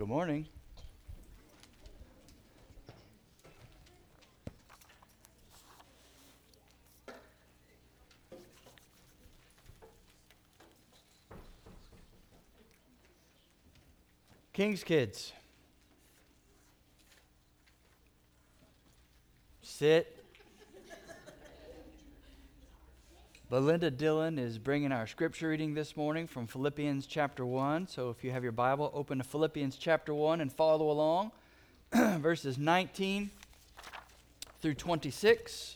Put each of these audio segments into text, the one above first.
Good morning. King's kids, sit. Belinda Dillon is bringing our scripture reading this morning from Philippians chapter 1. So if you have your Bible, open to Philippians chapter 1 and follow along. Verses 19 through 26.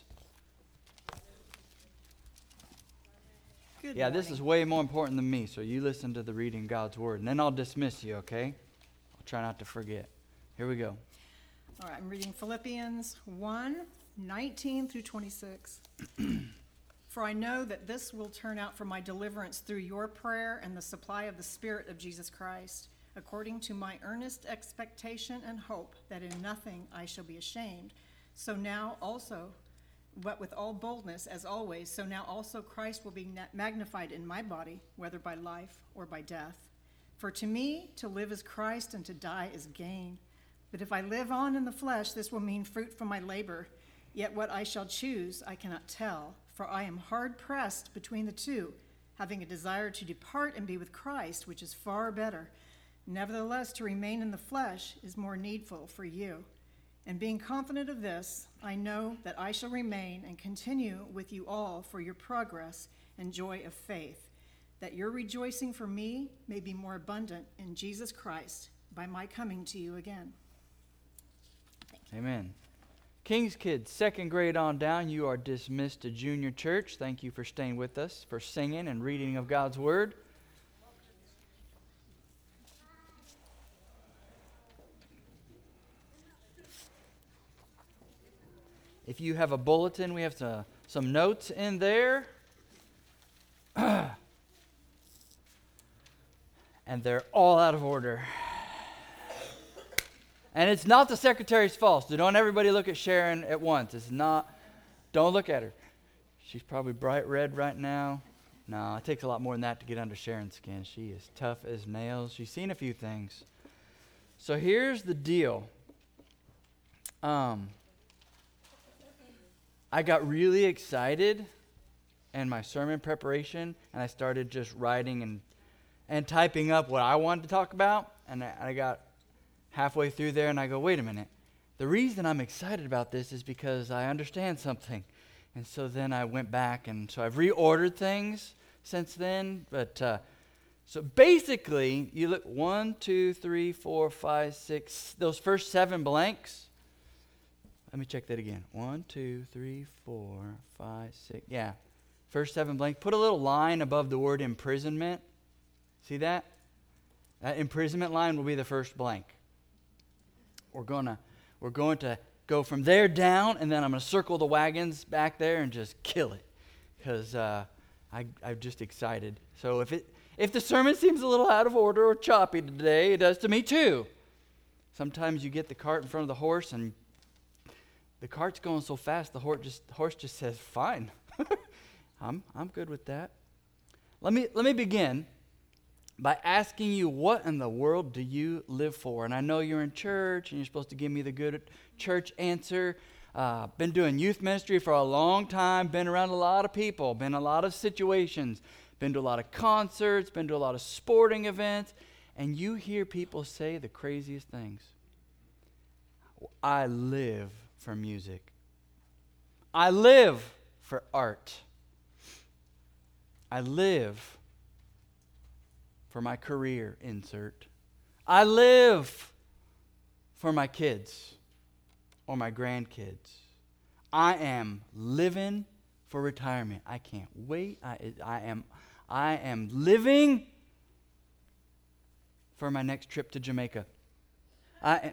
Good Yeah, morning. this is way more important than me, so you listen to the reading of God's Word. And then I'll dismiss you, okay? I'll try not to forget. Here we go. All right, I'm reading Philippians 1, 19 through 26. For I know that this will turn out for my deliverance through your prayer and the supply of the Spirit of Jesus Christ, according to my earnest expectation and hope that in nothing I shall be ashamed. So now also, but with all boldness as always, so now also Christ will be magnified in my body, whether by life or by death. For to me, to live is Christ and to die is gain. But if I live on in the flesh, this will mean fruit from my labor. Yet what I shall choose I cannot tell, for I am hard pressed between the two, having a desire to depart and be with Christ, which is far better. Nevertheless, to remain in the flesh is more needful for you. And being confident of this, I know that I shall remain and continue with you all for your progress and joy of faith, that your rejoicing for me may be more abundant in Jesus Christ by my coming to you again. Amen. King's kids, second grade on down, you are dismissed to junior church. Thank you for staying with us, for singing and reading of God's Word. If you have a bulletin, we have some notes in there. And they're all out of order. And it's not the secretary's fault. So don't everybody look at Sharon at once. It's not. Don't look at her. She's probably bright red right now. No, it takes a lot more than that to get under Sharon's skin. She is tough as nails. She's seen a few things. So here's the deal. I got really excited in my sermon preparation, and I started just writing and typing up what I wanted to talk about, and I got halfway through there, and I go, wait a minute. The reason I'm excited about this is because I understand something. And so then I went back, and so I've reordered things since then. But so basically, you look 1, 2, 3, 4, 5, 6, those first 7 blanks. Let me check that again. 1, 2, 3, 4, 5, 6. Yeah, first 7 blanks. Put a little line above the word imprisonment. See that? That imprisonment line will be the first blank. We're going to go from there down, and then I'm going to circle the wagons back there and just kill it, because I'm just excited. So if the sermon seems a little out of order or choppy today, it does to me too. Sometimes you get the cart in front of the horse, and the cart's going so fast, the horse just says, "Fine, I'm good with that." Let me begin by asking you, what in the world do you live for? And I know you're in church, and you're supposed to give me the good church answer. Been doing youth ministry for a long time, been around a lot of people, been in a lot of situations, been to a lot of concerts, been to a lot of sporting events, and you hear people say the craziest things. I live for music. I live for art. I live for my career, insert. I live for my kids or my grandkids. I am living for retirement. I can't wait. I am living for my next trip to Jamaica. I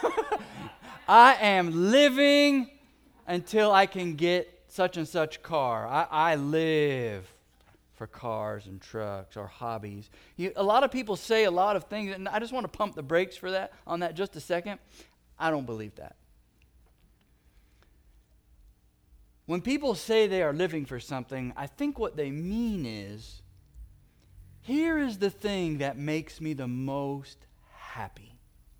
am living until I can get such and such car. I live for cars and trucks or hobbies. A lot of people say a lot of things, and I just want to pump the brakes on that just a second. I don't believe that. When people say they are living for something, I think what they mean is, here is the thing that makes me the most happy.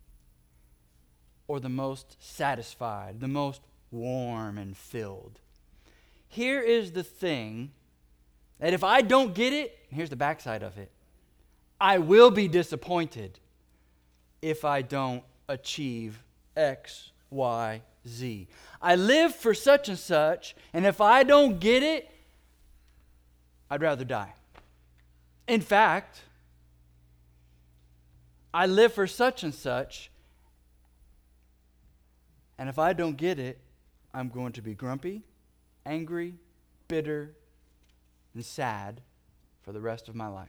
or the most satisfied, the most warm and filled. Here is the thing, that if I don't get it, here's the backside of it, I will be disappointed if I don't achieve X, Y, Z. I live for such and such, and if I don't get it, I'd rather die. In fact, I live for such and such, and if I don't get it, I'm going to be grumpy, angry, bitter, and sad for the rest of my life.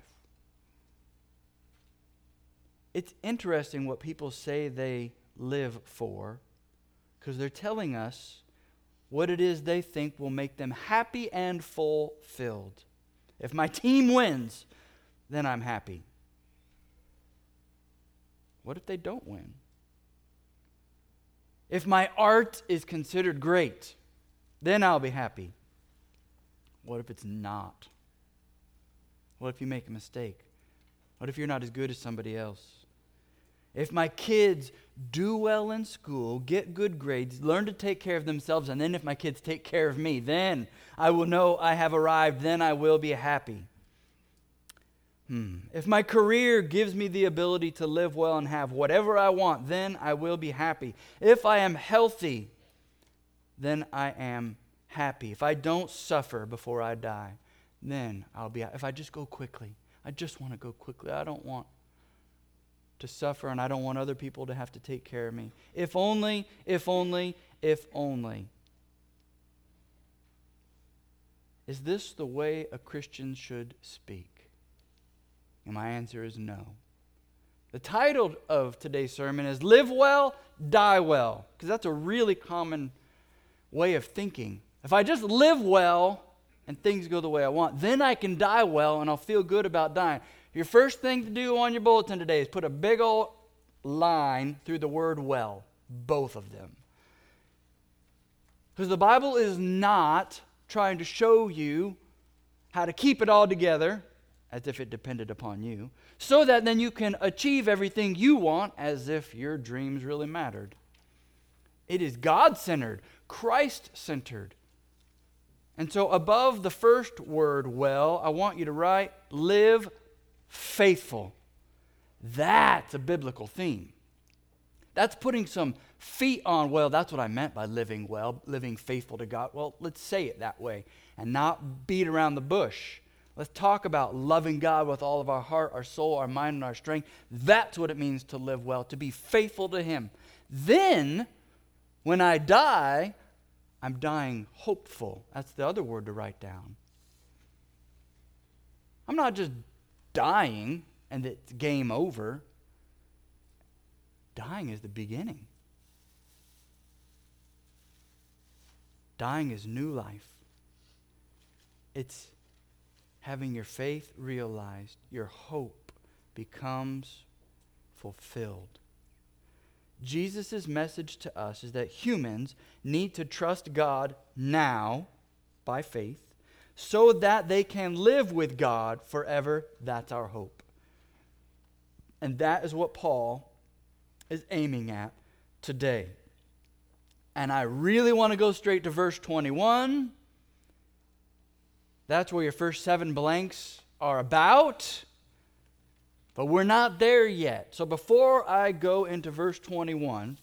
It's interesting what people say they live for, because they're telling us what it is they think will make them happy and fulfilled. If my team wins, then I'm happy. What if they don't win? If my art is considered great, then I'll be happy. What if it's not? What if you make a mistake? What if you're not as good as somebody else? If my kids do well in school, get good grades, learn to take care of themselves, and then if my kids take care of me, then I will know I have arrived, then I will be happy. If my career gives me the ability to live well and have whatever I want, then I will be happy. If I am healthy, then I am happy. If I don't suffer before I die, then I'll be happy. If I just go quickly, I just want to go quickly. I don't want to suffer, and I don't want other people to have to take care of me. If only, if only, if only. Is this the way a Christian should speak? And my answer is no. The title of today's sermon is Live Well, Die Well, because that's a really common way of thinking. If I just live well and things go the way I want, then I can die well and I'll feel good about dying. Your first thing to do on your bulletin today is put a big old line through the word well, both of them. Because the Bible is not trying to show you how to keep it all together, as if it depended upon you, so that then you can achieve everything you want as if your dreams really mattered. It is God-centered, Christ-centered. And so above the first word, well, I want you to write, live faithful. That's a biblical theme. That's putting some feet on, well, that's what I meant by living well, living faithful to God. Well, let's say it that way and not beat around the bush. Let's talk about loving God with all of our heart, our soul, our mind, and our strength. That's what it means to live well, to be faithful to Him. Then, when I die, I'm dying hopeful. That's the other word to write down. I'm not just dying and it's game over. Dying is the beginning. Dying is new life. It's having your faith realized, your hope becomes fulfilled. Jesus' message to us is that humans need to trust God now by faith so that they can live with God forever. That's our hope. And that is what Paul is aiming at today. And I really want to go straight to verse 21. That's where your first 7 blanks are about. But we're not there yet. So before I go into verse 21,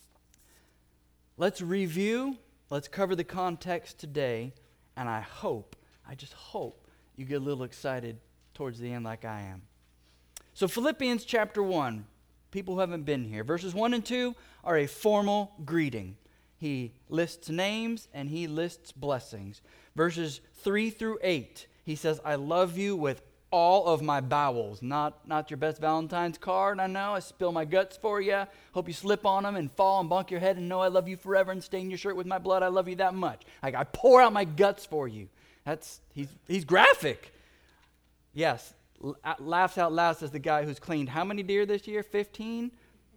let's review, let's cover the context today, and I just hope you get a little excited towards the end like I am. So Philippians chapter 1, people who haven't been here, verses 1 and 2 are a formal greeting. He lists names and he lists blessings. Verses 3 through 8, he says, I love you with all of my bowels. Not your best Valentine's card, I know. I spill my guts for you. Hope you slip on them and fall and bonk your head and know I love you forever and stain your shirt with my blood. I love you that much. Like I pour out my guts for you. He's graphic. Yes, laughs out loud says the guy who's cleaned how many deer this year? 15?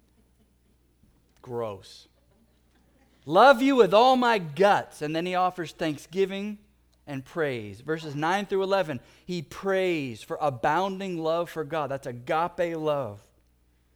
Gross. Love you with all my guts. And then he offers thanksgiving and praise. Verses 9 through 11, he prays for abounding love for God. That's agape love.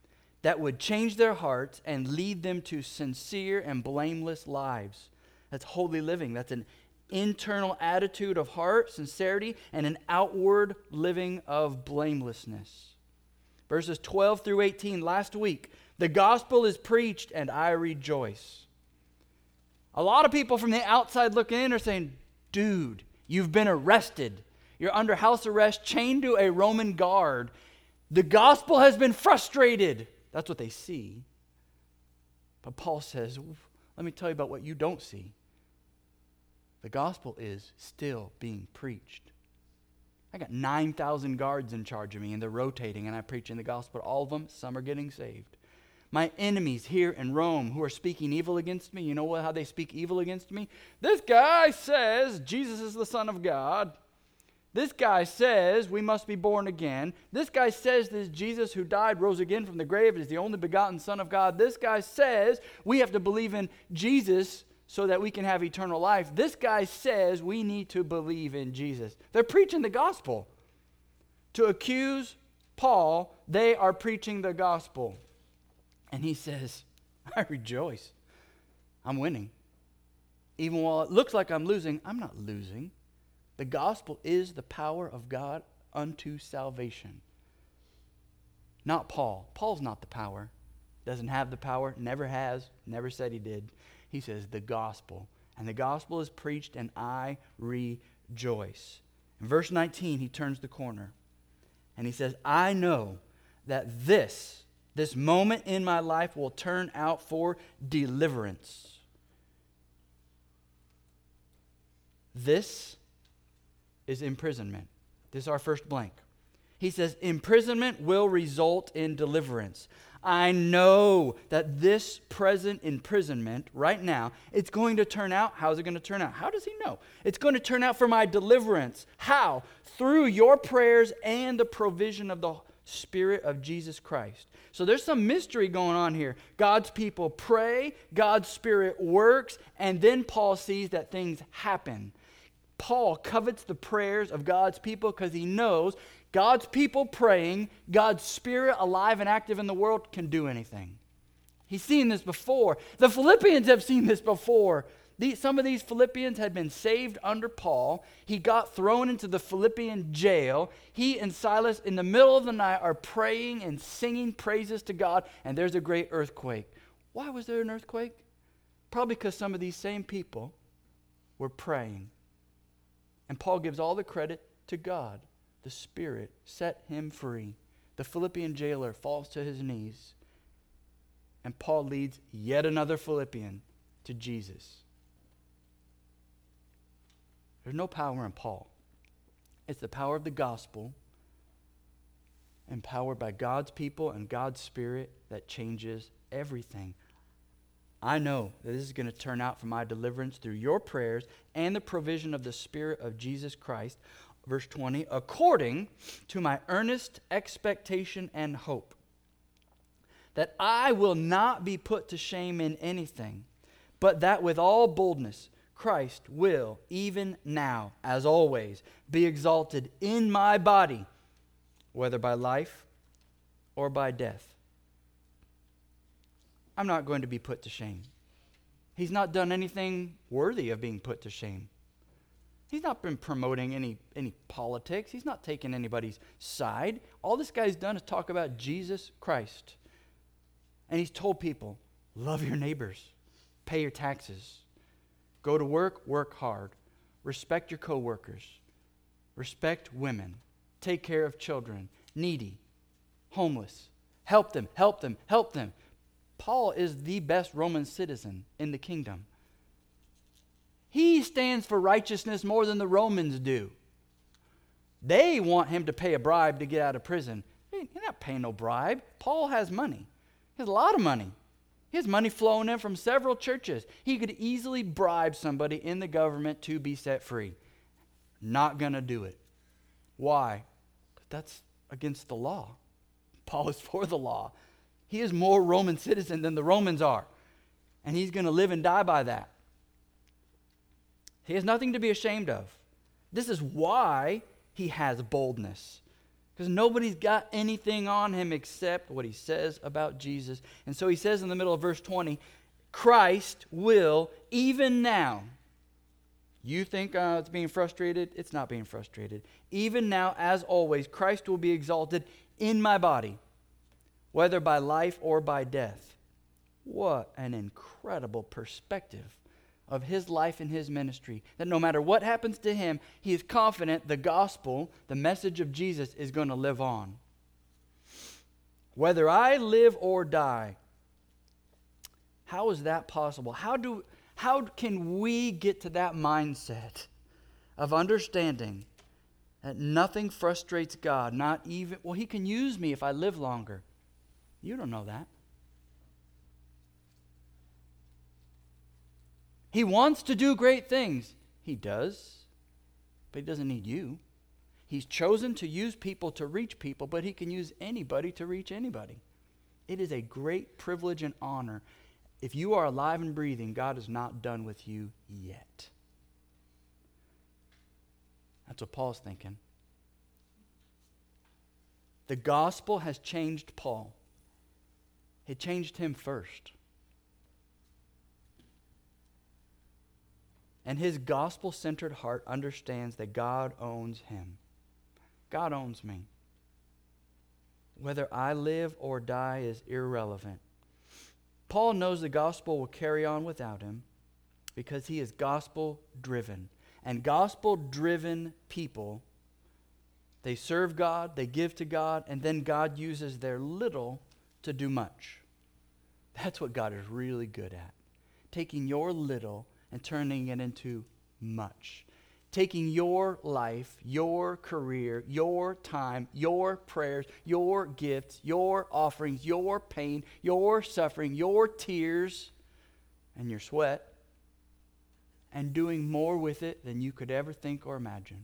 that would change their hearts and lead them to sincere and blameless lives. That's holy living. That's an internal attitude of heart, sincerity, and an outward living of blamelessness. Verses 12 through 18, last week, the gospel is preached and I rejoice. A lot of people from the outside looking in are saying, dude, you've been arrested. You're under house arrest, chained to a Roman guard. The gospel has been frustrated. That's what they see. But Paul says, let me tell you about what you don't see. The gospel is still being preached. I got 9,000 guards in charge of me, and they're rotating, and I'm preaching the gospel. All of them, some are getting saved. My enemies here in Rome who are speaking evil against me, you know how they speak evil against me? This guy says Jesus is the Son of God. This guy says we must be born again. This guy says this Jesus who died, rose again from the grave, is the only begotten Son of God. This guy says we have to believe in Jesus so that we can have eternal life. This guy says we need to believe in Jesus. They're preaching the gospel. To accuse Paul, they are preaching the gospel. And he says, I rejoice. I'm winning. Even while it looks like I'm losing, I'm not losing. The gospel is the power of God unto salvation. Not Paul. Paul's not the power. Doesn't have the power, never has, never said he did. He says the gospel. And the gospel is preached and I rejoice. In verse 19, he turns the corner. And he says, I know that this moment in my life will turn out for deliverance. This is imprisonment. This is our first blank. He says, imprisonment will result in deliverance. I know that this present imprisonment right now, it's going to turn out. How is it going to turn out? How does he know? It's going to turn out for my deliverance. How? Through your prayers and the provision of the Spirit of Jesus Christ. So there's some mystery going on here. God's people pray, God's Spirit works, and then Paul sees that things happen. Paul covets the prayers of God's people because he knows God's people praying, God's Spirit alive and active in the world can do anything. He's seen this before. The Philippians have seen this before. Some of these Philippians had been saved under Paul. He got thrown into the Philippian jail. He and Silas in the middle of the night are praying and singing praises to God, and there's a great earthquake. Why was there an earthquake? Probably because some of these same people were praying. And Paul gives all the credit to God. The Spirit set him free. The Philippian jailer falls to his knees. And Paul leads yet another Philippian to Jesus. There's no power in Paul. It's the power of the gospel, empowered by God's people and God's Spirit, that changes everything. I know that this is going to turn out for my deliverance through your prayers and the provision of the Spirit of Jesus Christ. Verse 20, according to my earnest expectation and hope, that I will not be put to shame in anything, but that with all boldness Christ will, even now, as always, be exalted in my body, whether by life or by death. I'm not going to be put to shame. He's not done anything worthy of being put to shame. He's not been promoting any politics. He's not taking anybody's side. All this guy's done is talk about Jesus Christ. And he's told people, love your neighbors, pay your taxes, go to work hard, respect your coworkers, respect women, take care of children, needy, homeless, help them. Paul is the best Roman citizen in the kingdom. He stands for righteousness more than the Romans do. They want him to pay a bribe to get out of prison. He's not paying no bribe. Paul has money. He has a lot of money. He has money flowing in from several churches. He could easily bribe somebody in the government to be set free. Not going to do it. Why? That's against the law. Paul is for the law. He is more Roman citizen than the Romans are. And he's going to live and die by that. He has nothing to be ashamed of. This is why he has boldness. Because nobody's got anything on him except what he says about Jesus. And so he says in the middle of verse 20, Christ will, even now. You think it's being frustrated? It's not being frustrated. Even now, as always, Christ will be exalted in my body, whether by life or by death. What an incredible perspective of his life and his ministry. That no matter what happens to him, he is confident the gospel, the message of Jesus, is going to live on. Whether I live or die. How is that possible? How can we get to that mindset of understanding that nothing frustrates God, not even, well, he can use me if I live longer. You don't know that. He wants to do great things. He does, but he doesn't need you. He's chosen to use people to reach people, but he can use anybody to reach anybody. It is a great privilege and honor. If you are alive and breathing, God is not done with you yet. That's what Paul's thinking. The gospel has changed Paul. It changed him first. And his gospel-centered heart understands that God owns him. God owns me. Whether I live or die is irrelevant. Paul knows the gospel will carry on without him because he is gospel-driven. And gospel-driven people, they serve God, they give to God, and then God uses their little to do much. That's what God is really good at. Taking your little and turning it into much. Taking your life, your career, your time, your prayers, your gifts, your offerings, your pain, your suffering, your tears, and your sweat, and doing more with it than you could ever think or imagine.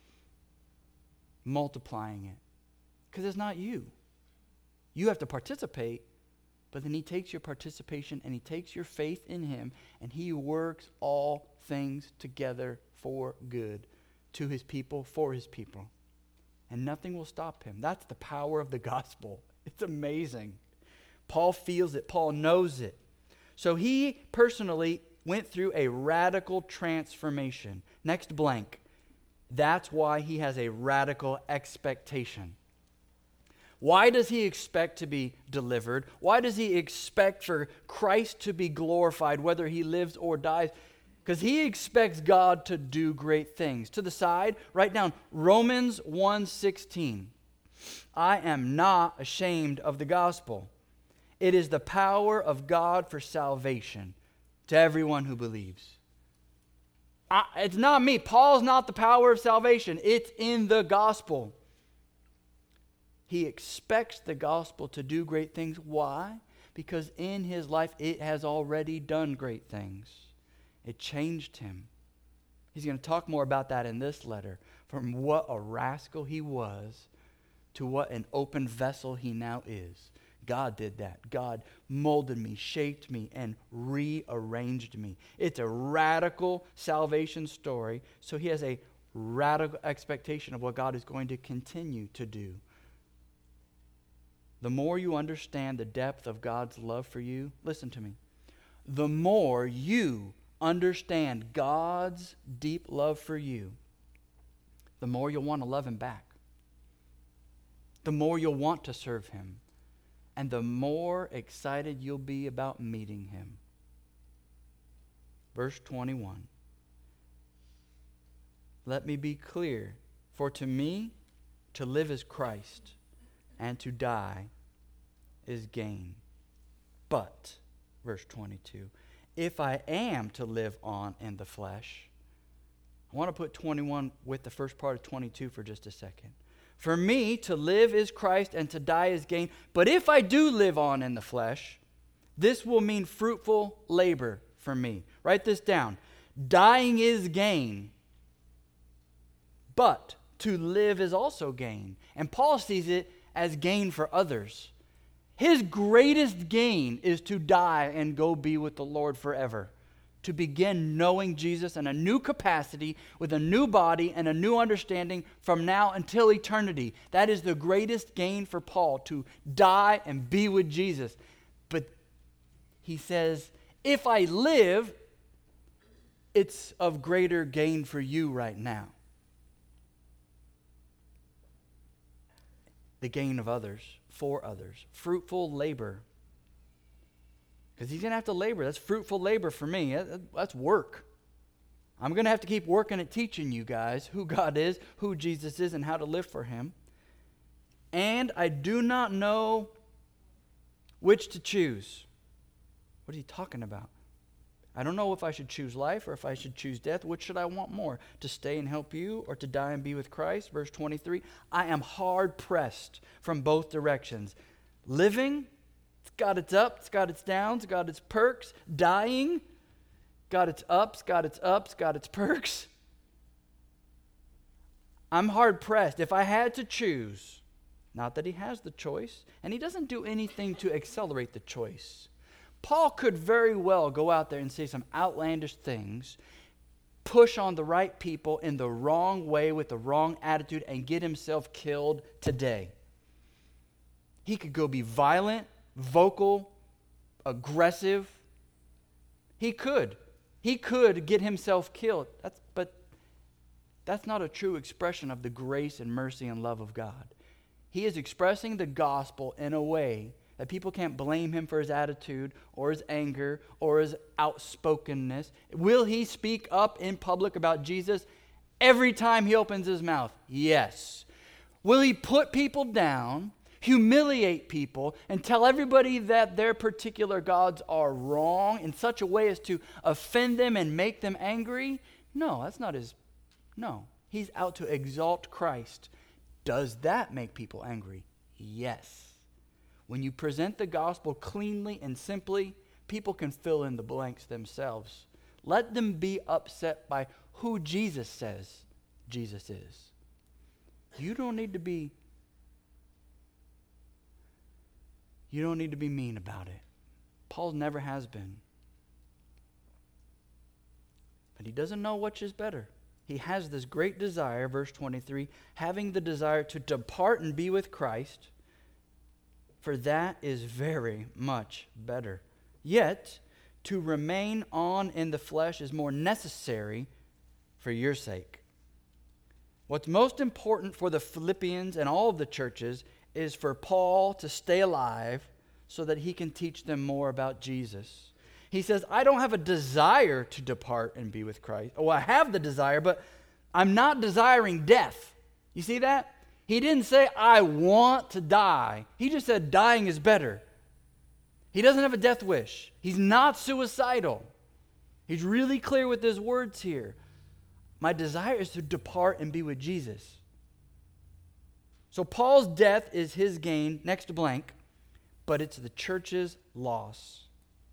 Multiplying it. Because it's not you. You have to participate, but then he takes your participation and he takes your faith in him and he works all things together for good to his people, for his people. And nothing will stop him. That's the power of the gospel. It's amazing. Paul feels it. Paul knows it. So he personally went through a radical transformation. Next blank. That's why he has a radical expectation. Why does he expect to be delivered? Why does he expect for Christ to be glorified, whether he lives or dies? Because he expects God to do great things. To the side, write down Romans 1:16. I am not ashamed of the gospel. It is the power of God for salvation to everyone who believes. It's not me. Paul's not the power of salvation. It's in the gospel. He expects the gospel to do great things. Why? Because in his life it has already done great things. It changed him. He's going to talk more about that in this letter. From what a rascal he was to what an open vessel he now is. God did that. God molded me, shaped me, and rearranged me. It's a radical salvation story. So he has a radical expectation of what God is going to continue to do. The more you understand the depth of God's love for you, listen to me, the more you understand God's deep love for you, the more you'll want to love him back. The more you'll want to serve him. And the more excited you'll be about meeting him. Verse 21. Let me be clear. For to me, to live is Christ, and to die is gain. But, verse 22, if I am to live on in the flesh, I want to put 21 with the first part of 22 for just a second. For me, to live is Christ and to die is gain. But if I do live on in the flesh, this will mean fruitful labor for me. Write this down. Dying is gain, but to live is also gain. And Paul sees it as gain for others. His greatest gain is to die and go be with the Lord forever. to begin knowing Jesus in a new capacity, with a new body and a new understanding from now until eternity. That is the greatest gain for Paul, to die and be with Jesus. But he says, if I live, it's of greater gain for you right now. The gain of others, for others. Fruitful labor. Because he's going to have to labor. That's fruitful labor for me. That's work. I'm going to have to keep working at teaching you guys who God is, who Jesus is, and how to live for him. And I do not know which to choose. What is he talking about? I don't know if I should choose life or if I should choose death. Which should I want more? To stay and help you, or to die and be with Christ? Verse 23, I am hard pressed from both directions. Living, it's got its ups, it's got its downs, it's got its perks. Dying, got its ups, got its ups, got its perks. I'm hard pressed. If I had to choose, not that he has the choice, and he doesn't do anything to accelerate the choice. Paul could very well go out there and say some outlandish things, push on the right people in the wrong way with the wrong attitude, and get himself killed today. He could go be violent, vocal, aggressive. He could get himself killed. But that's not a true expression of the grace and mercy and love of God. He is expressing the gospel in a way that people can't blame him for his attitude or his anger or his outspokenness. Will he speak up in public about Jesus every time he opens his mouth? Yes. Will he put people down, humiliate people, and tell everybody that their particular gods are wrong in such a way as to offend them and make them angry? No, that's not his. No. He's out to exalt Christ. Does that make people angry? Yes. When you present the gospel cleanly and simply, people can fill in the blanks themselves. Let them be upset by who Jesus says Jesus is. You don't need to be mean about it. Paul never has been. But he doesn't know which is better. He has this great desire, verse 23, having the desire to depart and be with Christ, for that is very much better. Yet, to remain on in the flesh is more necessary for your sake. What's most important for the Philippians and all of the churches is for Paul to stay alive so that he can teach them more about Jesus. He says, I don't have a desire to depart and be with Christ. Oh, I have the desire, but I'm not desiring death. You see that? He didn't say, I want to die. He just said, dying is better. He doesn't have a death wish. He's not suicidal. He's really clear with his words here. My desire is to depart and be with Jesus. So Paul's death is his gain, next to blank, but it's the church's loss.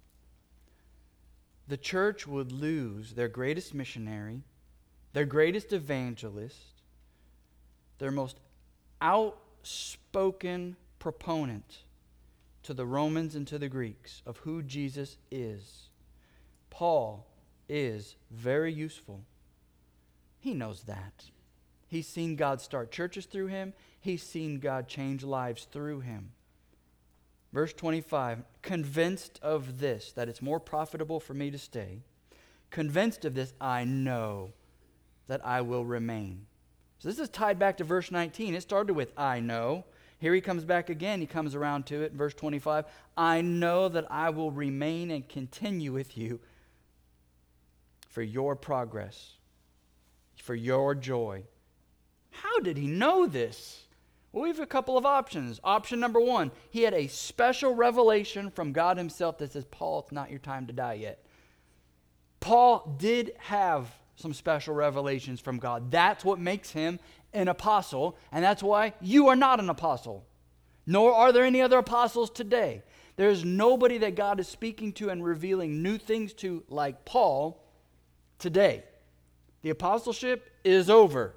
The church would lose their greatest missionary, their greatest evangelist, their most outspoken proponent to the Romans and to the Greeks of who Jesus is. Paul is very useful. He knows that. He's seen God start churches through him. He's seen God change lives through him. Verse 25, convinced of this, that it's more profitable for me to stay. Convinced of this, I know that I will remain. So this is tied back to verse 19. It started with, I know. Here he comes back again. He comes around to it. Verse 25, I know that I will remain and continue with you for your progress, for your joy. How did he know this? Well, we have a couple of options. Option number one, he had a special revelation from God himself that says, Paul, it's not your time to die yet. Paul did have some special revelations from God. That's what makes him an apostle, and that's why you are not an apostle. Nor are there any other apostles today. There's nobody that God is speaking to and revealing new things to like Paul today. The apostleship is over.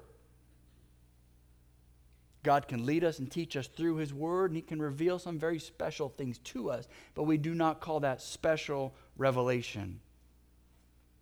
God can lead us and teach us through his word, and he can reveal some very special things to us, but we do not call that special revelation.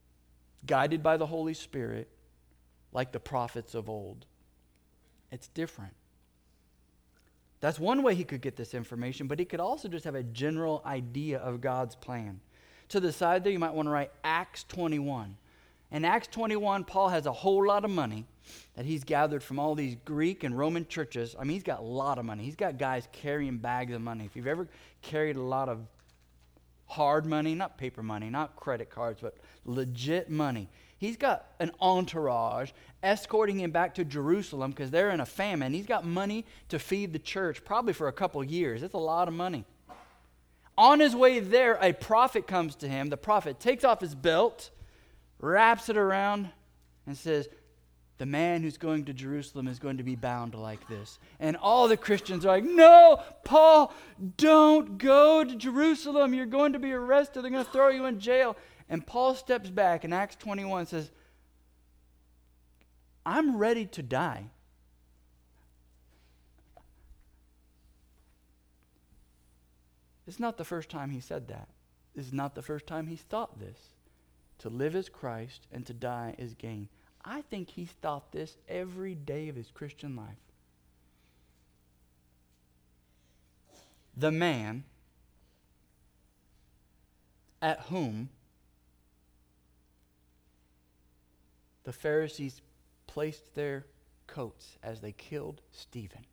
guided by the Holy Spirit like the prophets of old. It's different. That's one way he could get this information, but he could also just have a general idea of God's plan. To the side there, you might want to write Acts 21. In Acts 21, Paul has a whole lot of money that he's gathered from all these Greek and Roman churches. I mean, he's got a lot of money. He's got guys carrying bags of money. If you've ever carried a lot of hard money, not paper money, not credit cards, but legit money, he's got an entourage escorting him back to Jerusalem because they're in a famine. He's got money to feed the church probably for a couple years. That's a lot of money. On his way there, a prophet comes to him. The prophet takes off his belt, wraps it around, and says, the man who's going to Jerusalem is going to be bound like this. And all the Christians are like, no, Paul, don't go to Jerusalem. You're going to be arrested. They're going to throw you in jail. And Paul steps back in Acts 21 and says, I'm ready to die. It's not the first time he said that. This is not the first time he's thought this. To live is Christ and to die is gain. I think he's thought this every day of his Christian life. The man at whom the Pharisees placed their coats as they killed Stephen.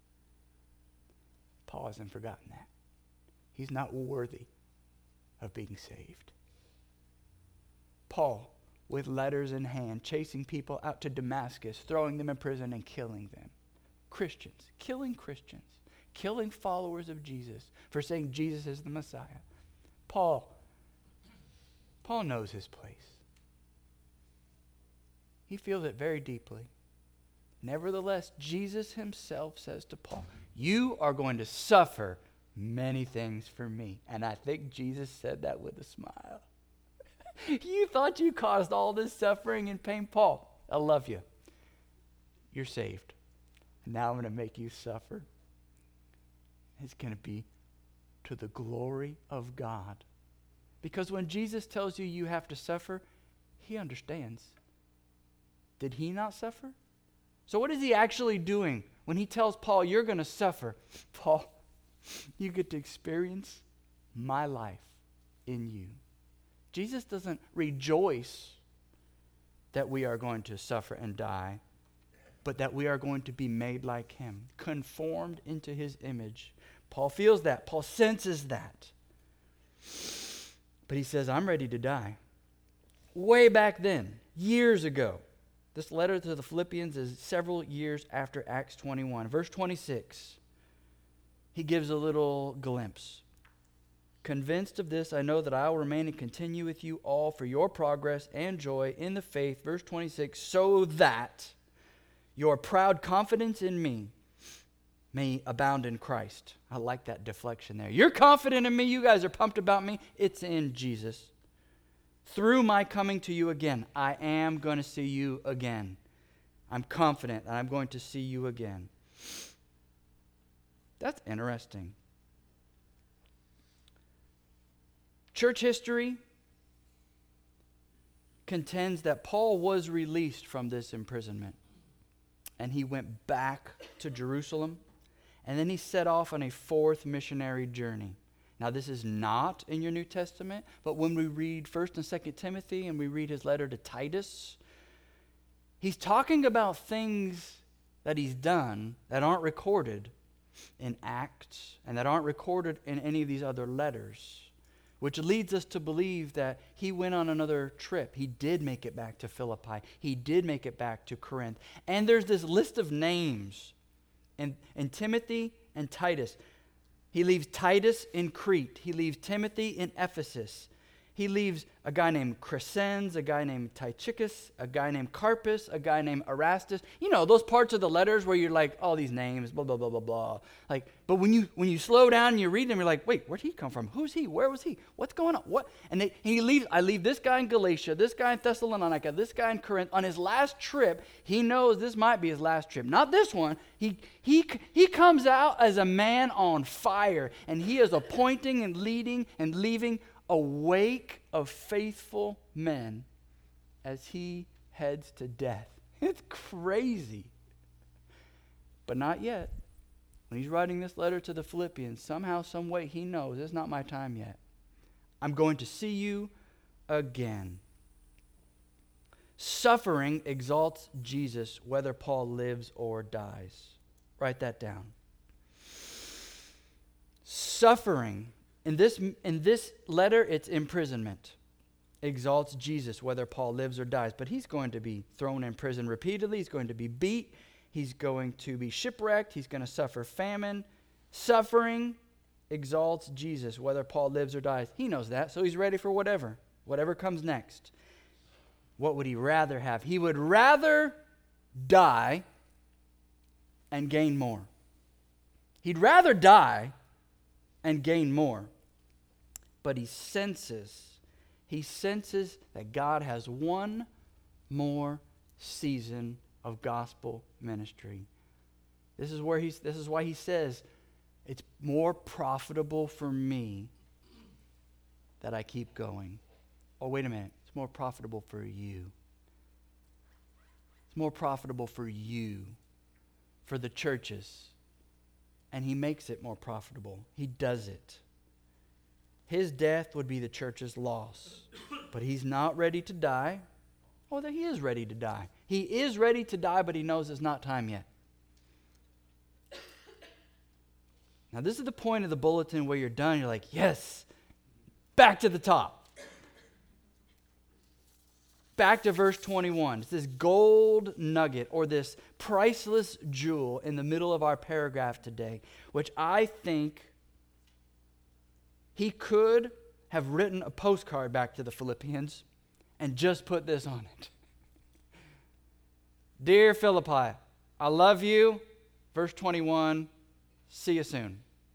Paul hasn't forgotten that. He's not worthy of being saved. Paul, with letters in hand, chasing people out to Damascus, throwing them in prison and killing them. Christians, killing followers of Jesus for saying Jesus is the Messiah. Paul knows his place. He feels it very deeply. Nevertheless, Jesus himself says to Paul, you are going to suffer many things for me. And I think Jesus said that with a smile. You thought you caused all this suffering and pain. Paul, I love you. You're saved. Now I'm going to make you suffer. It's going to be to the glory of God. Because when Jesus tells you you have to suffer, he understands. Did he not suffer? So what is he actually doing when he tells Paul, you're going to suffer? Paul, you get to experience my life in you. Jesus doesn't rejoice that we are going to suffer and die, but that we are going to be made like him, conformed into his image. Paul feels that. Paul senses that. But he says, I'm ready to die. Way back then, years ago, this letter to the Philippians is several years after Acts 21. Verse 26, he gives a little glimpse. Convinced of this, I know that I will remain and continue with you all for your progress and joy in the faith. Verse 26, so that your proud confidence in me may abound in Christ. I like that deflection there. You're confident in me. You guys are pumped about me. It's in Jesus. Through my coming to you again, I am going to see you again. I'm confident that I'm going to see you again. That's interesting. Church history contends that Paul was released from this imprisonment, and he went back to Jerusalem, and then he set off on a fourth missionary journey. Now, this is not in your New Testament, but when we read 1 and 2 Timothy and we read his letter to Titus, he's talking about things that he's done that aren't recorded in Acts and that aren't recorded in any of these other letters, which leads us to believe that he went on another trip. He did make it back to Philippi. He did make it back to Corinth. And there's this list of names in Timothy and Titus. He leaves Titus in Crete. He leaves Timothy in Ephesus. He leaves a guy named Crescens, a guy named Tychicus, a guy named Carpus, a guy named Erastus. You know, those parts of the letters where you're like, all these names, blah, blah, blah, blah, blah. Like, but when you slow down and you read them, you're like, wait, where'd he come from? Who's he? Where was he? What's going on? What? And he leaves. I leave this guy in Galatia, this guy in Thessalonica, this guy in Corinth. On his last trip, he knows this might be his last trip. Not this one. He comes out as a man on fire, and he is appointing and leading and leaving a wake of faithful men as he heads to death. It's crazy. But not yet. When he's writing this letter to the Philippians, somehow, some way, he knows it's not my time yet. I'm going to see you again. Suffering exalts Jesus whether Paul lives or dies. Write that down. Suffering, in this letter, it's imprisonment, exalts Jesus whether Paul lives or dies. But he's going to be thrown in prison repeatedly. He's going to be beat. He's going to be shipwrecked. He's going to suffer famine. Suffering exalts Jesus whether Paul lives or dies. He knows that, so he's ready for whatever comes next. What would he rather have? He would rather die and gain more. He'd rather die and gain more. But he senses that God has one more season of gospel ministry. This is why he says, it's more profitable for me that I keep going. Oh, wait a minute. It's more profitable for you. It's more profitable for you, for the churches. And he makes it more profitable. He does it. His death would be the church's loss. But he's not ready to die. Oh, he is ready to die. He is ready to die, but he knows it's not time yet. Now, this is the point of the bulletin where you're done. You're like, yes, back to the top. Back to verse 21. It's this gold nugget or this priceless jewel in the middle of our paragraph today, which I think he could have written a postcard back to the Philippians and just put this on it. Dear Philippi, I love you. Verse 21, see you soon.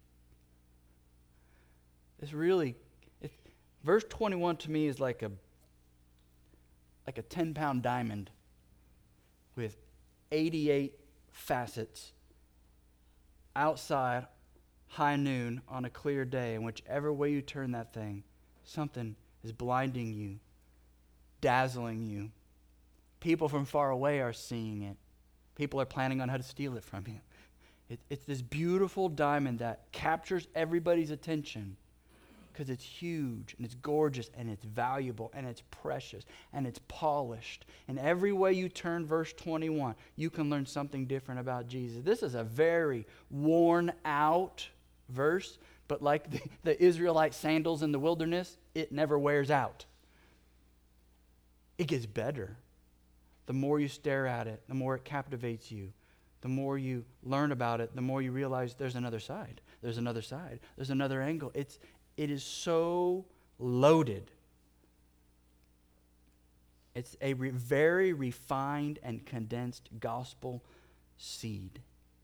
Verse 21 to me is like a 10-pound diamond with 88 facets outside high noon on a clear day, and whichever way you turn that thing, something is blinding you, dazzling you. People from far away are seeing it. People are planning on how to steal it from you. It's this beautiful diamond that captures everybody's attention because it's huge and it's gorgeous and it's valuable and it's precious and it's polished. And every way you turn verse 21, you can learn something different about Jesus. This is a very worn out verse, but like the Israelite sandals in the wilderness, it never wears out. It gets better. The more you stare at it, the more it captivates you. The more you learn about it, the more you realize there's another side. There's another side. There's another angle. It is so loaded. It's a very refined and condensed gospel seed.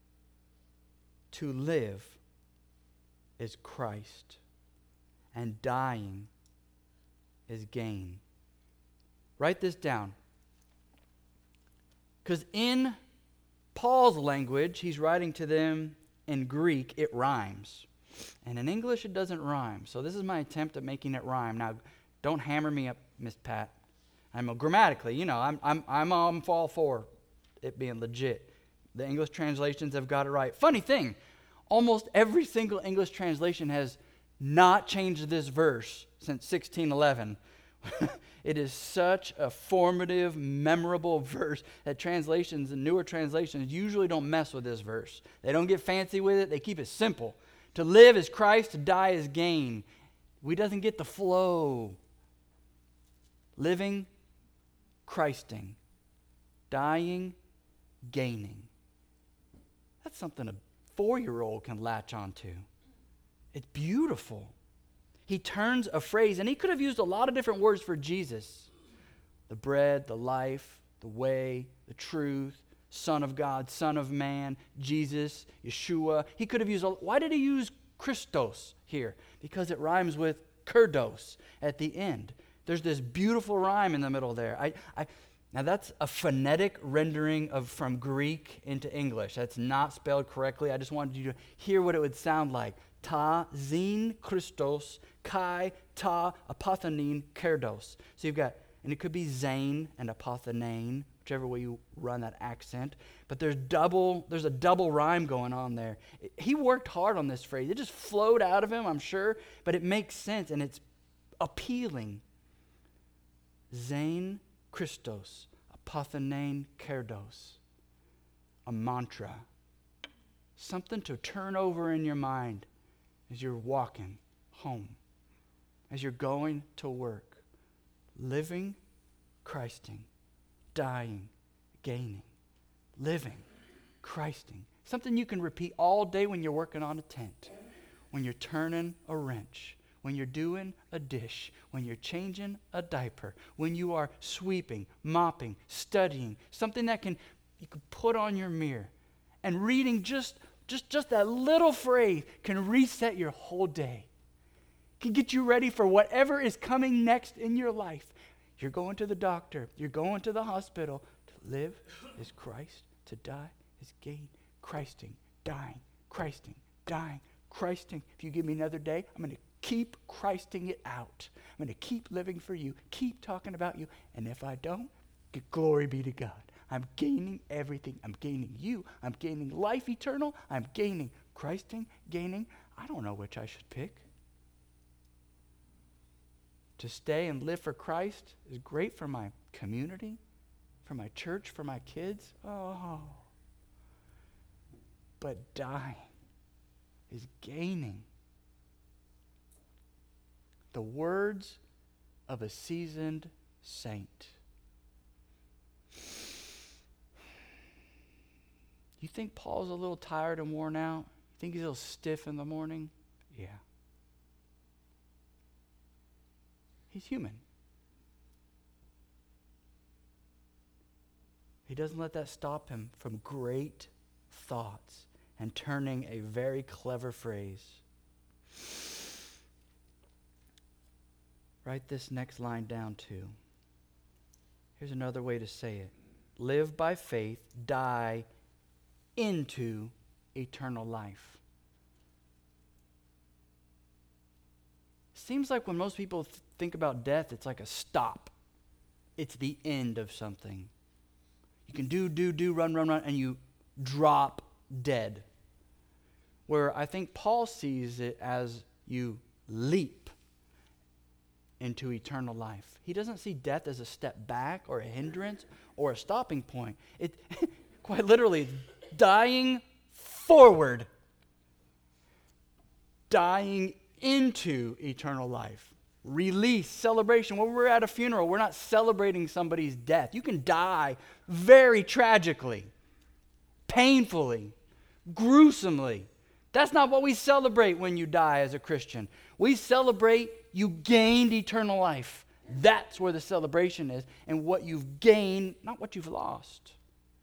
To live is Christ, and dying is gain. Write this down. Because in Paul's language, he's writing to them in Greek, it rhymes. And in English, it doesn't rhyme. So this is my attempt at making it rhyme. Now, don't hammer me up, Miss Pat. Grammatically, I'm all for it being legit. The English translations have got it right. Funny thing, almost every single English translation has not changed this verse since 1611. It is such a formative, memorable verse that translations and newer translations usually don't mess with this verse. They don't get fancy with it. They keep it simple. To live is Christ, to die is gain. We doesn't get the flow. Living, Christing. Dying, gaining. That's something a 4-year-old can latch onto. It's beautiful. He turns a phrase, and he could have used a lot of different words for Jesus. The bread, the life, the way, the truth, Son of God, Son of Man, Jesus, Yeshua. He could have used, why did he use Christos here? Because it rhymes with kurdos at the end. There's this beautiful rhyme in the middle there. Now that's a phonetic rendering from Greek into English. That's not spelled correctly. I just wanted you to hear what it would sound like. Ta zin Christos kai ta apathanin kerdos. So you've got and it could be Zane and Apothenain, whichever way you run that accent. But there's a double rhyme going on there. He worked hard on this phrase. It just flowed out of him, I'm sure, but it makes sense and it's appealing. Zane Christos, Apothenain Kerdos. A mantra. Something to turn over in your mind as you're walking home, as you're going to work. Living, Christing. Dying, gaining. Living, Christing. Something you can repeat all day when you're working on a tent, when you're turning a wrench, when you're doing a dish, when you're changing a diaper, when you are sweeping, mopping, studying. Something that you can put on your mirror. And reading just that little phrase can reset your whole day. Can get you ready for whatever is coming next in your life. You're going to the doctor. You're going to the hospital. To live is Christ. To die is gain. Christing, dying, Christing, dying, Christing. If you give me another day, I'm going to keep Christing it out. I'm going to keep living for you, keep talking about you. And if I don't, glory be to God. I'm gaining everything. I'm gaining you. I'm gaining life eternal. I'm gaining Christing, gaining. I don't know which I should pick. To stay and live for Christ is great for my community, for my church, for my kids. Oh. But dying is gaining. The words of a seasoned saint. You think Paul's a little tired and worn out? You think he's a little stiff in the morning? Yeah. He's human. He doesn't let that stop him from great thoughts and turning a very clever phrase. Write this next line down too. Here's another way to say it. Live by faith, die into eternal life. Seems like when most people think about death, it's like a stop. It's the end of something. You can do, run, and you drop dead. Where I think Paul sees it as you leap into eternal life. He doesn't see death as a step back or a hindrance or a stopping point. It quite literally dying forward. Dying into eternal life. Release, celebration. When we're at a funeral, we're not celebrating somebody's death. You can die very tragically, painfully, gruesomely. That's not what we celebrate when you die as a Christian. We celebrate you gained eternal life. That's where the celebration is, and what you've gained, not what you've lost.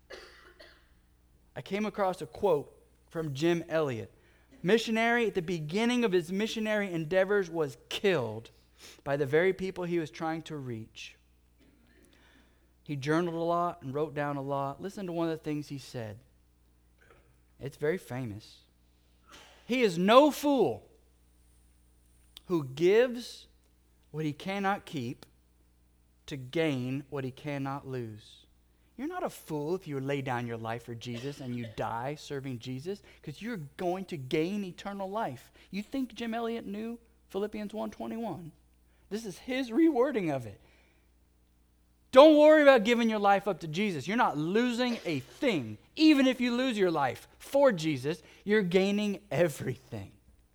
I came across a quote from Jim Elliot. Missionary at the beginning of his missionary endeavors was killed by the very people he was trying to reach. He journaled a lot and wrote down a lot. Listen to one of the things he said. It's very famous. He is no fool who gives what he cannot keep to gain what he cannot lose. You're not a fool if you lay down your life for Jesus and you die serving Jesus, because you're going to gain eternal life. You think Jim Elliot knew Philippians 1:21? This is his rewording of it. Don't worry about giving your life up to Jesus. You're not losing a thing. Even if you lose your life for Jesus, you're gaining everything.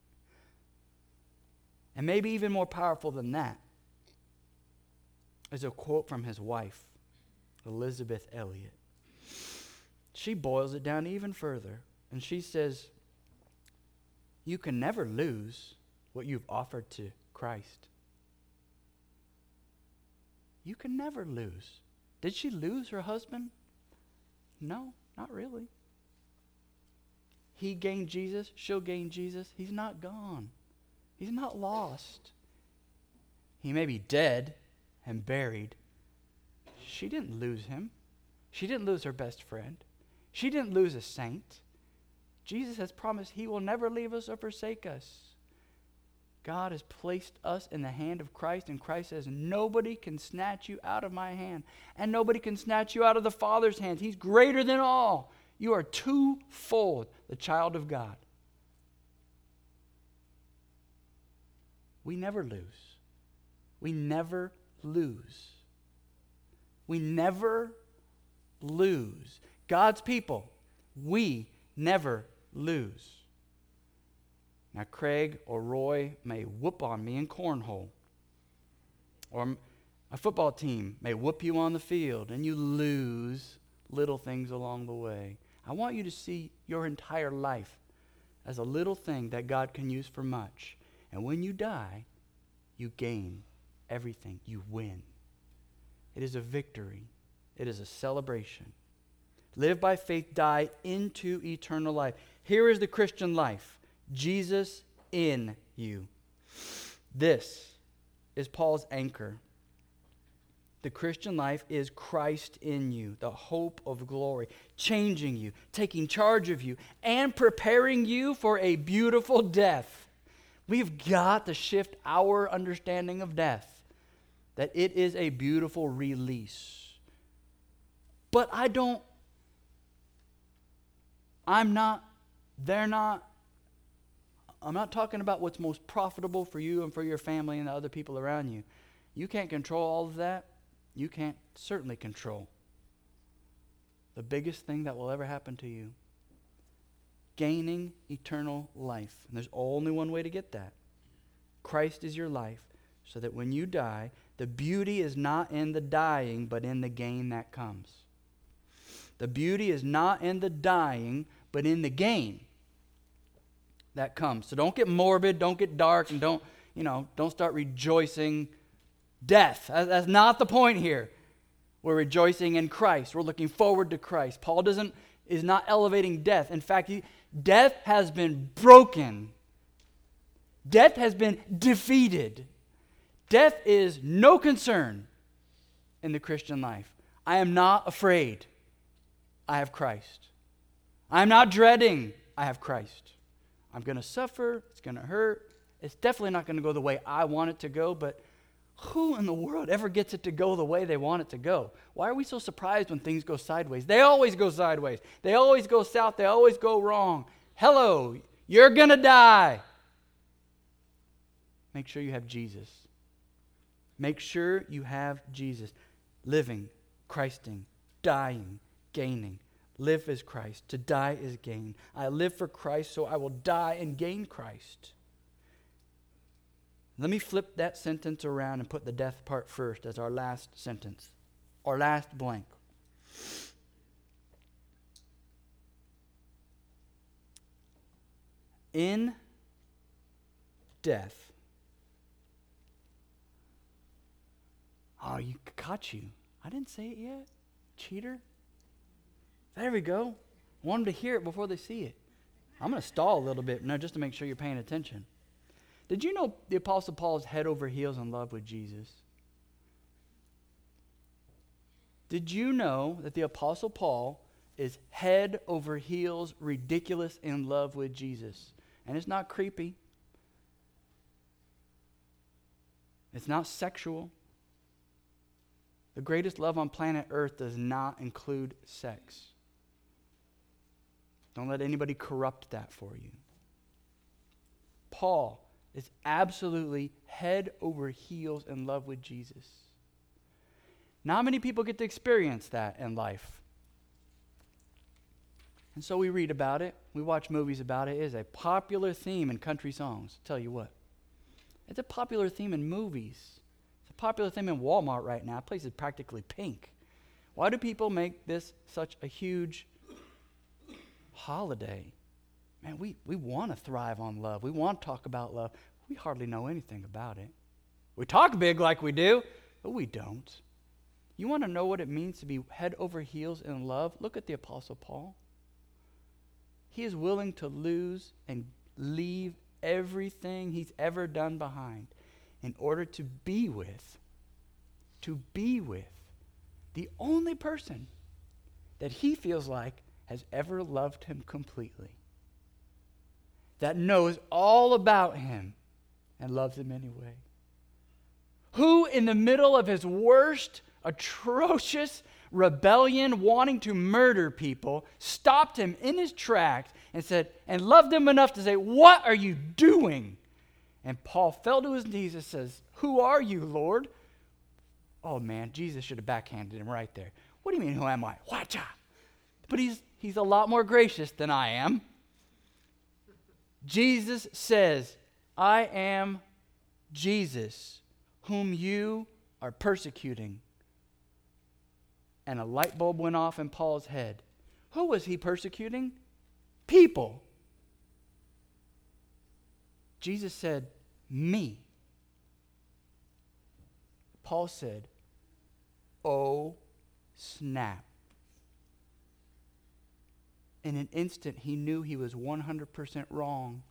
And maybe even more powerful than that is a quote from his wife, Elizabeth Elliot. She boils it down even further, and she says, you can never lose what you've offered to Christ. You can never lose. Did she lose her husband? No, not really. He gained Jesus, she'll gain Jesus. He's not gone. He's not lost. He may be dead and buried. She didn't lose him. She didn't lose her best friend. She didn't lose a saint. Jesus has promised he will never leave us or forsake us. God has placed us in the hand of Christ, and Christ says, nobody can snatch you out of my hand, and nobody can snatch you out of the Father's hands. He's greater than all. You are twofold the child of God. We never lose. We never lose. We never lose. God's people, we never lose. Now, Craig or Roy may whoop on me in cornhole. Or a football team may whoop you on the field, and you lose little things along the way. I want you to see your entire life as a little thing that God can use for much. And when you die, you gain everything. You win. It is a victory. It is a celebration. Live by faith, die into eternal life. Here is the Christian life. Jesus in you. This is Paul's anchor. The Christian life is Christ in you, the hope of glory, changing you, taking charge of you, and preparing you for a beautiful death. We've got to shift our understanding of death, that it is a beautiful release. But I'm not talking about what's most profitable for you and for your family and the other people around you. You can't control all of that. You can't certainly control the biggest thing that will ever happen to you. Gaining eternal life. And there's only one way to get that. Christ is your life, so that when you die, the beauty is not in the dying, but in the gain that comes. The beauty is not in the dying, but in the gain that comes. So don't get morbid, don't get dark, and don't start rejoicing death. That's not the point here. We're rejoicing in Christ. We're looking forward to Christ. Paul is not elevating death. In fact, death has been broken. Death has been defeated. Death is no concern in the Christian life. I am not afraid. I have Christ. I'm not dreading. I have Christ. I'm going to suffer. It's going to hurt. It's definitely not going to go the way I want it to go, but who in the world ever gets it to go the way they want it to go? Why are we so surprised when things go sideways? They always go sideways. They always go south. They always go wrong. Hello, you're going to die. Make sure you have Jesus. Make sure you have Jesus. Living, Christing, dying, gaining. Live as Christ. To die is gain. I live for Christ, so I will die and gain Christ. Let me flip that sentence around and put the death part first as our last sentence, our last blank. In death. Oh, you caught you. I didn't say it yet. Cheater. There we go. Want them to hear it before they see it. I'm going to stall a little bit now just to make sure you're paying attention. Did you know the Apostle Paul is head over heels in love with Jesus? Did you know that the Apostle Paul is head over heels, ridiculous in love with Jesus? And it's not creepy. It's not sexual. The greatest love on planet Earth does not include sex. Don't let anybody corrupt that for you. Paul is absolutely head over heels in love with Jesus. Not many people get to experience that in life. And so we read about it. We watch movies about it. It is a popular theme in country songs. Tell you what. It's a popular theme in movies. It's a popular theme in Walmart right now. The place is practically pink. Why do people make this such a huge holiday? Man, we want to thrive on love. We want to talk about love. We hardly know anything about it. We talk big like we do, but we don't. You want to know what it means to be head over heels in love? Look at the Apostle Paul. He is willing to lose and leave everything he's ever done behind in order to be with the only person that he feels like has ever loved him completely, that knows all about him, and loves him anyway? Who in the middle of his worst, atrocious rebellion, wanting to murder people, stopped him in his tracks and said, and loved him enough to say, "What are you doing?" And Paul fell to his knees and says, "Who are you, Lord?" Oh man, Jesus should have backhanded him right there. What do you mean, who am I? Watcha. But he's a lot more gracious than I am. Jesus says, "I am Jesus, whom you are persecuting." And a light bulb went off in Paul's head. Who was he persecuting? People. Jesus said, "Me." Paul said, "Oh, snap." In an instant, he knew he was 100% wrong.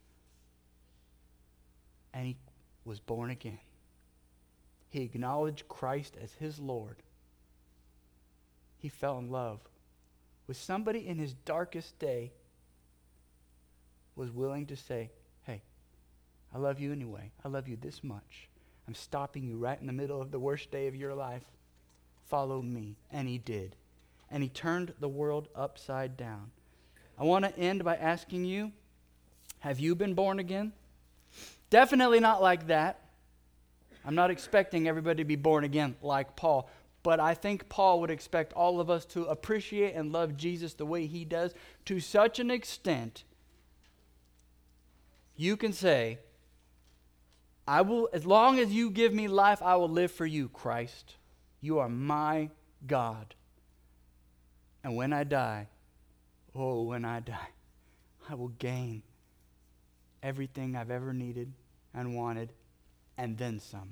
And he was born again. He acknowledged Christ as his Lord. He fell in love with somebody in his darkest day, was willing to say, "Hey, I love you anyway. I love you this much. I'm stopping you right in the middle of the worst day of your life. Follow me." And he did. And he turned the world upside down. I want to end by asking you, have you been born again? Definitely not like that. I'm not expecting everybody to be born again like Paul. But I think Paul would expect all of us to appreciate and love Jesus the way he does, to such an extent you can say, "I will, as long as you give me life, I will live for you, Christ. You are my God. And when I die, oh, when I die, I will gain everything I've ever needed and wanted, and then some.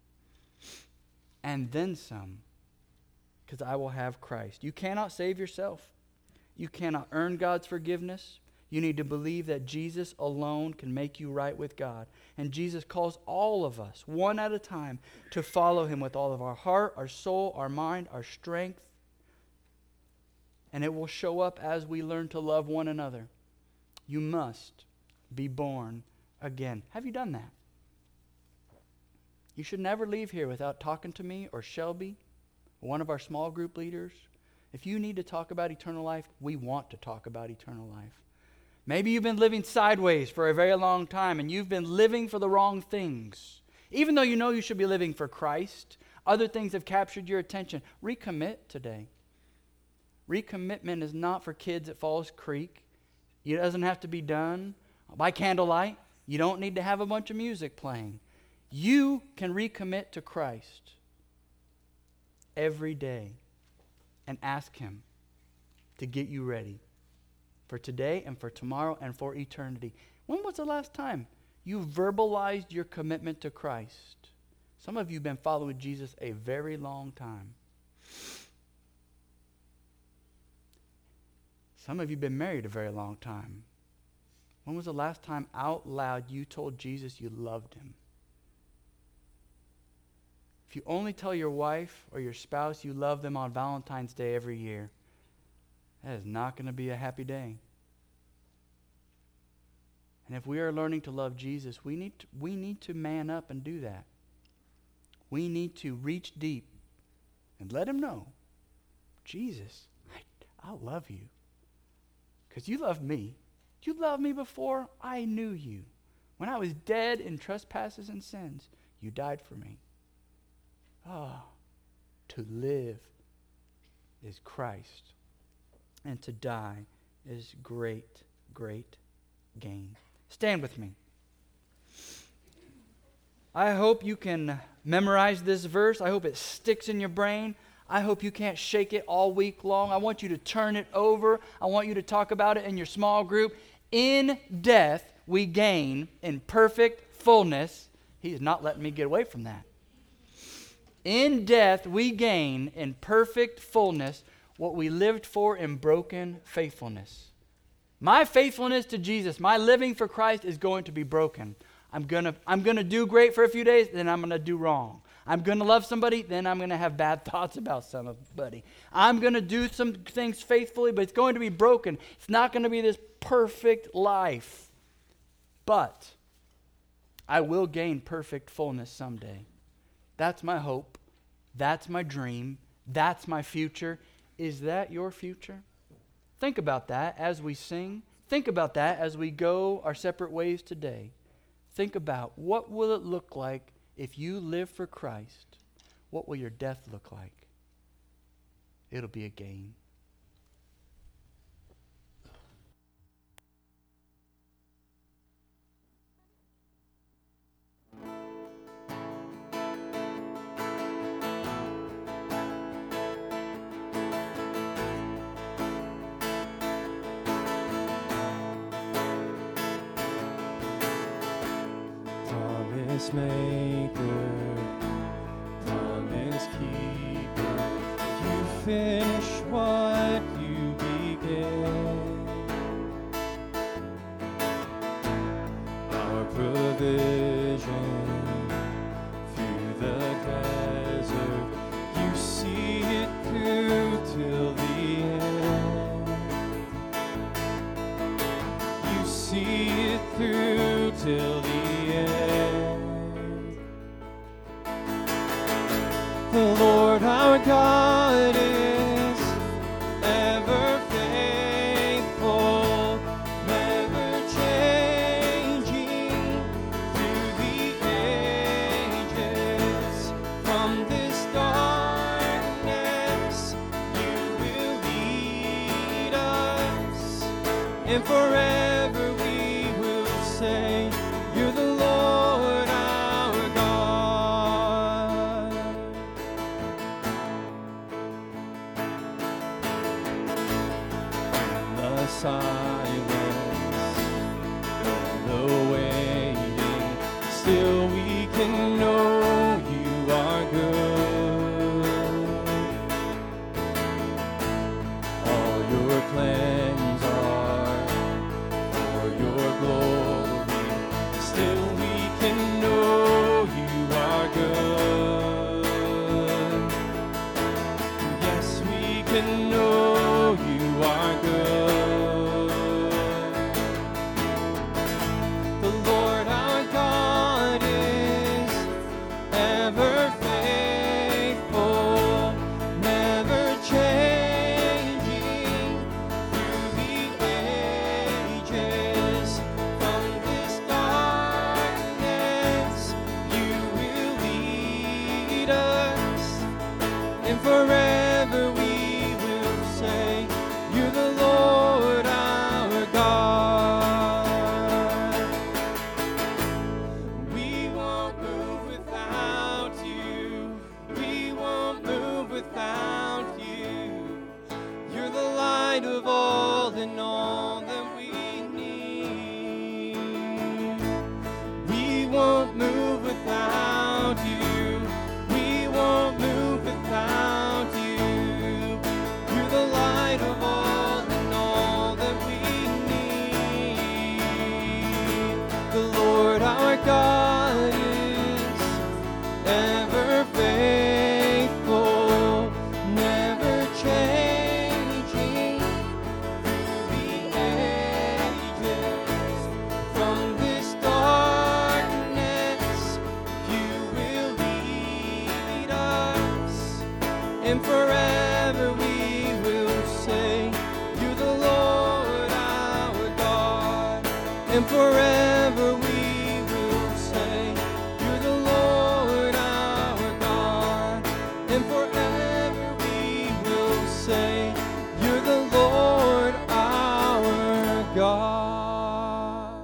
And then some. Because I will have Christ." You cannot save yourself. You cannot earn God's forgiveness. You need to believe that Jesus alone can make you right with God. And Jesus calls all of us, one at a time, to follow him with all of our heart, our soul, our mind, our strength. And it will show up as we learn to love one another. You must be born again. Have you done that? You should never leave here without talking to me or Shelby, one of our small group leaders. If you need to talk about eternal life, we want to talk about eternal life. Maybe you've been living sideways for a very long time and you've been living for the wrong things. Even though you know you should be living for Christ, other things have captured your attention. Recommit today. Recommitment is not for kids at Falls Creek. It doesn't have to be done by candlelight. You don't need to have a bunch of music playing. You can recommit to Christ every day and ask him to get you ready for today and for tomorrow and for eternity. When was the last time you verbalized your commitment to Christ? Some of you have been following Jesus a very long time. Some of you have been married a very long time. When was the last time out loud you told Jesus you loved him? If you only tell your wife or your spouse you love them on Valentine's Day every year, that is not going to be a happy day. And if we are learning to love Jesus, we need to man up and do that. We need to reach deep and let him know, "Jesus, I love you. Because you loved me. You loved me before I knew you. When I was dead in trespasses and sins, you died for me." Oh, to live is Christ, and to die is great, great gain. Stand with me. I hope you can memorize this verse. I hope it sticks in your brain. I hope you can't shake it all week long. I want you to turn it over. I want you to talk about it in your small group. In death we gain, in perfect fullness. He is not letting me get away from that. In death we gain, in perfect fullness, what we lived for in broken faithfulness. My faithfulness to Jesus, my living for Christ is going to be broken. I'm gonna do great for a few days, then I'm gonna do wrong. I'm gonna love somebody, then I'm gonna have bad thoughts about somebody. I'm gonna do some things faithfully, but it's going to be broken. It's not gonna be this perfect life. But I will gain perfect fullness someday. That's my hope. That's my dream. That's my future. Is that your future? Think about that as we sing. Think about that as we go our separate ways today. Think about, what will it look like if you live for Christ? What will your death look like? It'll be a gain. Promise maker, promise keeper, you finish what you began. Our provision through the desert, you see it through till the end. You see it through till the end. The Lord our God is ever faithful, never changing through the ages. From this darkness you will lead us, and forever we will say, you're the Lord our God. In the silence, in the waiting, still we can know you are good. All your plans are for your glory, still we can know you are good. Yes, we can know you are good. The Lord our God is ever faithful, never changing through the ages. From this darkness you will lead us, and forever we will say, you're the Lord our God. We won't move without you. We won't move without you. You're the light of all and all that we need. We won't move without you. We won't move without you. You're the light of all and all that we need. The Lord our God is ever faithful, never changing through the ages. From this darkness you will lead us, and forever we will say, you're the Lord our God. And forever we will say, you're the Lord our God. And forever we will say, you're the Lord our God.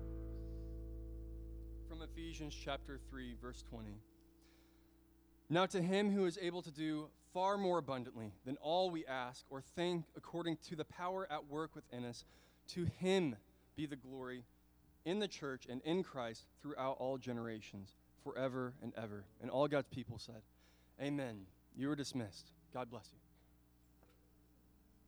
From Ephesians chapter 3, verse 20. Now to him who is able to do far more abundantly than all we ask or think, according to the power at work within us, to him be the glory in the church and in Christ throughout all generations, forever and ever. And all God's people said, amen. You are dismissed. God bless you.